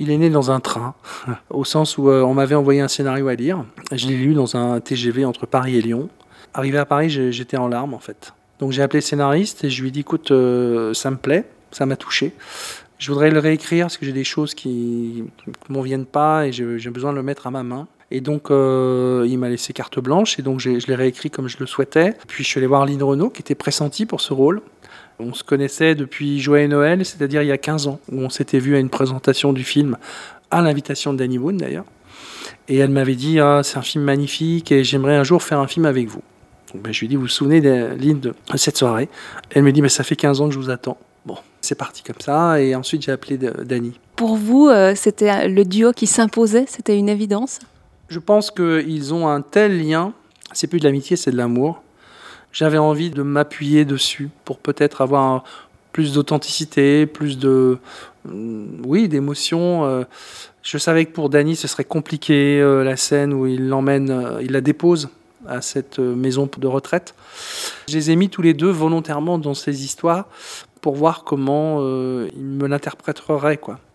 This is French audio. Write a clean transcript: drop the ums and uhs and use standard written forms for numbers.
Il est né dans un train, au sens où on m'avait envoyé un scénario à lire. Je l'ai lu dans un TGV entre Paris et Lyon. Arrivé à Paris, j'étais en larmes en fait. Donc j'ai appelé le scénariste et je lui ai dit écoute, ça me plaît, ça m'a touché. Je voudrais le réécrire parce que j'ai des choses qui ne m'en viennent pas et j'ai besoin de le mettre à ma main. Et donc il m'a laissé carte blanche et donc je l'ai réécrit comme je le souhaitais. Puis je suis allé voir Lynn Renaud qui était pressentie pour ce rôle. On se connaissait depuis Joyeux Noël, c'est-à-dire il y a 15 ans, où on s'était vu à une présentation du film, à l'invitation de Danny Boone d'ailleurs. Et elle m'avait dit c'est un film magnifique et j'aimerais un jour faire un film avec vous. Donc, je lui ai dit vous vous souvenez Lynn de cette soirée? Elle me dit ça fait 15 ans que je vous attends. Bon, c'est parti comme ça et ensuite j'ai appelé Danny. Pour vous, c'était le duo qui s'imposait, c'était une évidence? Je pense qu'ils ont un tel lien, c'est plus de l'amitié, c'est de l'amour. J'avais envie de m'appuyer dessus pour peut-être avoir plus d'authenticité, plus d'émotion. Je savais que pour Danny, ce serait compliqué, la scène où il l'emmène, il la dépose à cette maison de retraite. Je les ai mis tous les deux volontairement dans ces histoires pour voir comment ils me l'interpréteraient, quoi.